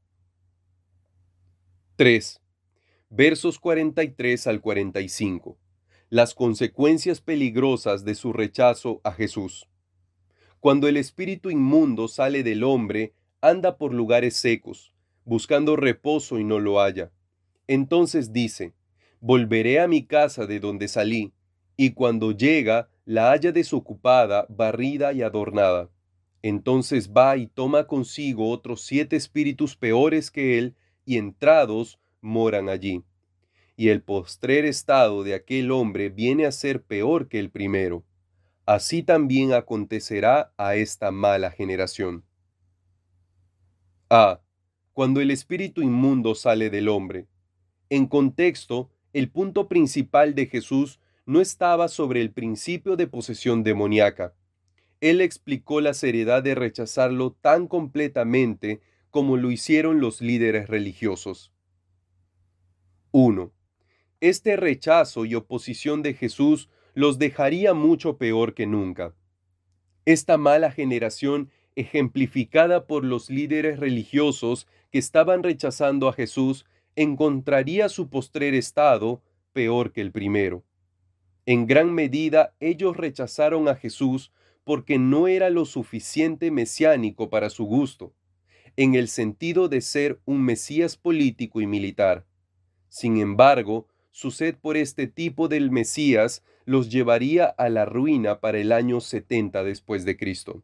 3. Versos 43 al 45. Las consecuencias peligrosas de su rechazo a Jesús. Cuando el espíritu inmundo sale del hombre, anda por lugares secos, buscando reposo y no lo halla. Entonces dice: volveré a mi casa de donde salí, y cuando llega, la halla desocupada, barrida y adornada. Entonces va y toma consigo otros 7 espíritus peores que él, y entrados moran allí. Y el postrer estado de aquel hombre viene a ser peor que el primero. Así también acontecerá a esta mala generación. A. Cuando el espíritu inmundo sale del hombre. En contexto, el punto principal de Jesús no estaba sobre el principio de posesión demoníaca. Él explicó la seriedad de rechazarlo tan completamente como lo hicieron los líderes religiosos. 1. Este rechazo y oposición de Jesús los dejaría mucho peor que nunca. Esta mala generación, ejemplificada por los líderes religiosos que estaban rechazando a Jesús, encontraría su postrer estado peor que el primero. En gran medida ellos rechazaron a Jesús porque no era lo suficiente mesiánico para su gusto, en el sentido de ser un Mesías político y militar. Sin embargo, su sed por este tipo del Mesías los llevaría a la ruina para el año 70 después de Cristo.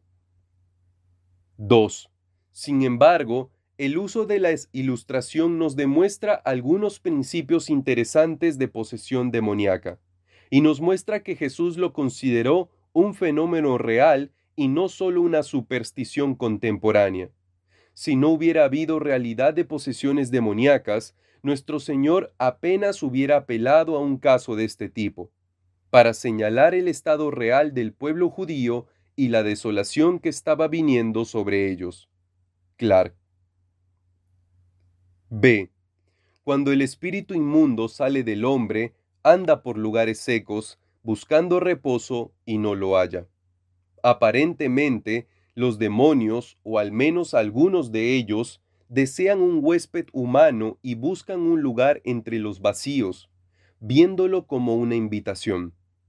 2. Sin embargo, el uso de la ilustración nos demuestra algunos principios interesantes de posesión demoníaca, y nos muestra que Jesús lo consideró un fenómeno real y no solo una superstición contemporánea. Si no hubiera habido realidad de posesiones demoníacas, nuestro Señor apenas hubiera apelado a un caso de este tipo, para señalar el estado real del pueblo judío y la desolación que estaba viniendo sobre ellos. Clarke. B. Cuando el espíritu inmundo sale del hombre, anda por lugares secos, buscando reposo y no lo halla. Aparentemente, los demonios, o al menos algunos de ellos, desean un huésped humano y buscan un lugar entre los vacíos, viéndolo como una invitación.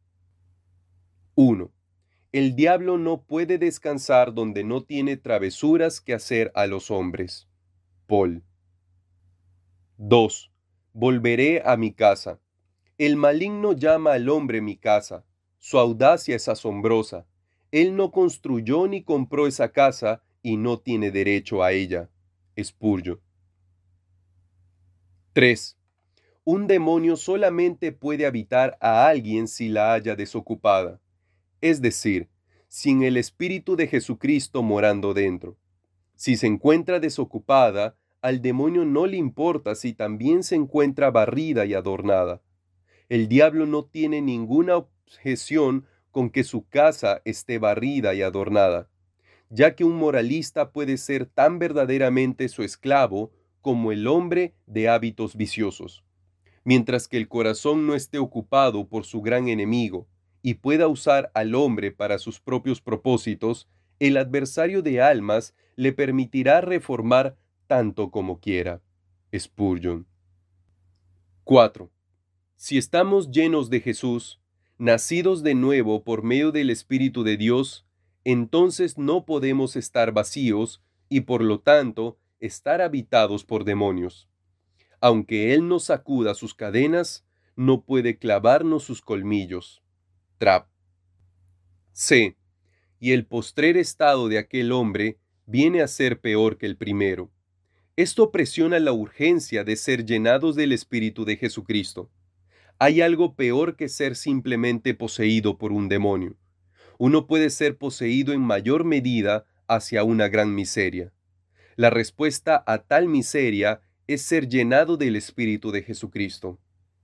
1. El diablo no puede descansar donde no tiene travesuras que hacer a los hombres. Paul. 2. Volveré a mi casa. El maligno llama al hombre mi casa. Su audacia es asombrosa. Él no construyó ni compró esa casa y no tiene derecho a ella. Spurgeon. 3. Un demonio solamente puede habitar a alguien si la haya desocupada, es decir, sin el Espíritu de Jesucristo morando dentro. Si se encuentra desocupada, al demonio no le importa si también se encuentra barrida y adornada. El diablo no tiene ninguna objeción con que su casa esté barrida y adornada, ya que un moralista puede ser tan verdaderamente su esclavo como el hombre de hábitos viciosos. Mientras que el corazón no esté ocupado por su gran enemigo y pueda usar al hombre para sus propios propósitos, el adversario de almas le permitirá reformar tanto como quiera. Spurgeon. 4. Si estamos llenos de Jesús, nacidos de nuevo por medio del Espíritu de Dios, entonces no podemos estar vacíos y por lo tanto estar habitados por demonios. Aunque Él nos sacuda sus cadenas, no puede clavarnos sus colmillos. Trapp. C. Y el postrer estado de aquel hombre viene a ser peor que el primero. Esto presiona la urgencia de ser llenados del Espíritu de Jesucristo. Hay algo peor que ser simplemente poseído por un demonio. Uno puede ser poseído en mayor medida hacia una gran miseria. La respuesta a tal miseria es ser llenado del Espíritu de Jesucristo.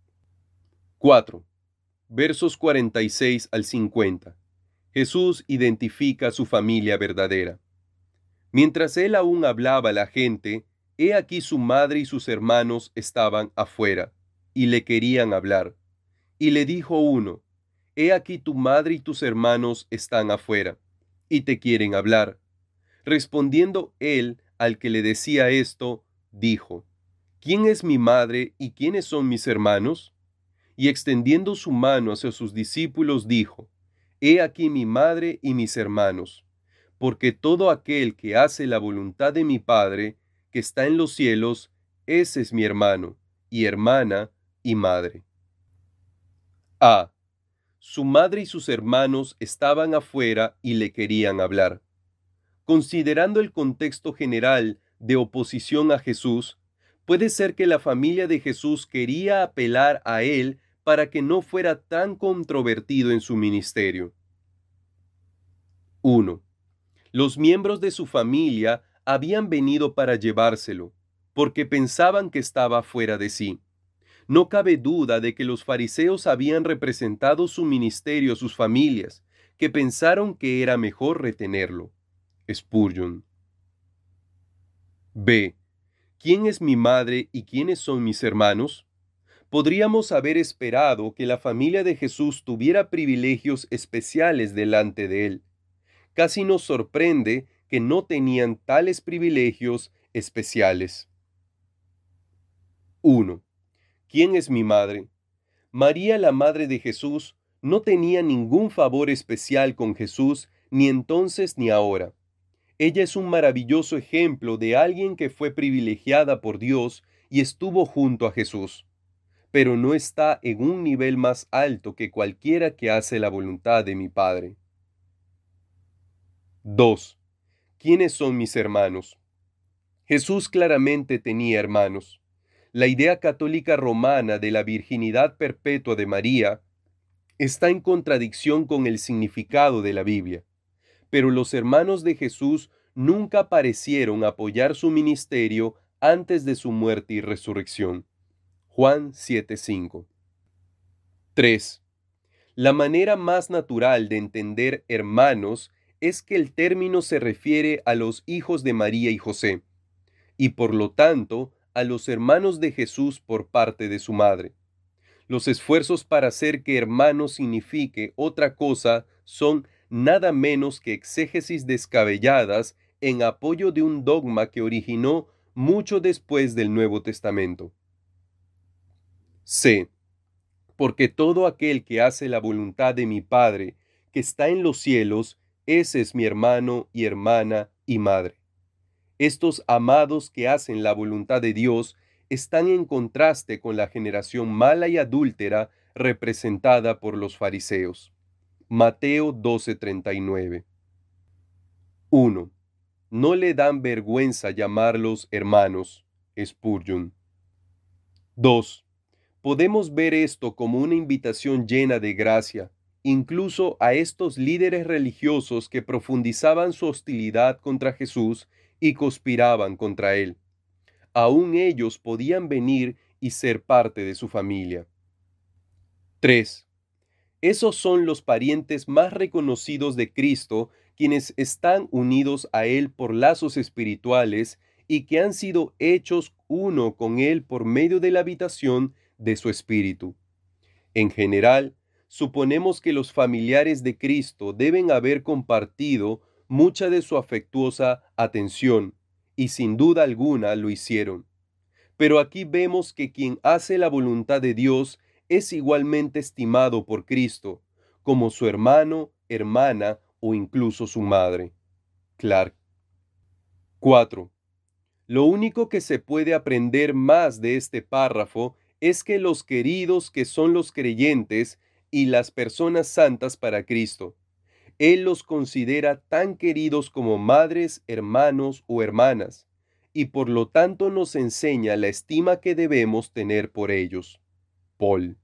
4. Versos 46 al 50. Jesús identifica a su familia verdadera. Mientras él aún hablaba a la gente, he aquí su madre y sus hermanos estaban afuera, y le querían hablar. Y le dijo uno: He aquí tu madre y tus hermanos están afuera, y te quieren hablar. Respondiendo él al que le decía esto, dijo: ¿Quién es mi madre y quiénes son mis hermanos? Y extendiendo su mano hacia sus discípulos, dijo: He aquí mi madre y mis hermanos, porque todo aquel que hace la voluntad de mi Padre, que está en los cielos, ese es mi hermano, y hermana, y madre. A. Su madre y sus hermanos estaban afuera y le querían hablar. Considerando el contexto general de oposición a Jesús, puede ser que la familia de Jesús quería apelar a él para que no fuera tan controvertido en su ministerio. 1. Los miembros de su familia habían venido para llevárselo, porque pensaban que estaba fuera de sí. No cabe duda de que los fariseos habían representado su ministerio a sus familias, que pensaron que era mejor retenerlo. Spurgeon. B. ¿Quién es mi madre y quiénes son mis hermanos? Podríamos haber esperado que la familia de Jesús tuviera privilegios especiales delante de él. Casi nos sorprende que no tenían tales privilegios especiales. 1. ¿Quién es mi madre? María, la madre de Jesús, no tenía ningún favor especial con Jesús, ni entonces ni ahora. Ella es un maravilloso ejemplo de alguien que fue privilegiada por Dios y estuvo junto a Jesús, pero no está en un nivel más alto que cualquiera que hace la voluntad de mi Padre. 2. ¿Quiénes son mis hermanos? Jesús claramente tenía hermanos. La idea católica romana de la virginidad perpetua de María está en contradicción con el significado de la Biblia, pero los hermanos de Jesús nunca parecieron apoyar su ministerio antes de su muerte y resurrección. Juan 7:5. 3. La manera más natural de entender hermanos es que el término se refiere a los hijos de María y José, y por lo tanto a los hermanos de Jesús por parte de su madre. Los esfuerzos para hacer que hermano signifique otra cosa son nada menos que exégesis descabelladas en apoyo de un dogma que originó mucho después del Nuevo Testamento. C. Porque todo aquel que hace la voluntad de mi Padre, que está en los cielos, ese es mi hermano y hermana y madre. Estos amados que hacen la voluntad de Dios están en contraste con la generación mala y adúltera representada por los fariseos. Mateo 12:39. 1. No le dan vergüenza llamarlos hermanos. Spurgeon. 2. Podemos ver esto como una invitación llena de gracia, incluso a estos líderes religiosos que profundizaban su hostilidad contra Jesús y conspiraban contra él. Aún ellos podían venir y ser parte de su familia. 3. Esos son los parientes más reconocidos de Cristo, quienes están unidos a Él por lazos espirituales y que han sido hechos uno con Él por medio de la habitación de su Espíritu. En general, suponemos que los familiares de Cristo deben haber compartido mucha de su afectuosa atención, y sin duda alguna lo hicieron. Pero aquí vemos que quien hace la voluntad de Dios es igualmente estimado por Cristo, como su hermano, hermana o incluso su madre. Clark. 4. Lo único que se puede aprender más de este párrafo es que los queridos que son los creyentes y las personas santas para Cristo, Él los considera tan queridos como madres, hermanos o hermanas, y por lo tanto nos enseña la estima que debemos tener por ellos. Paul.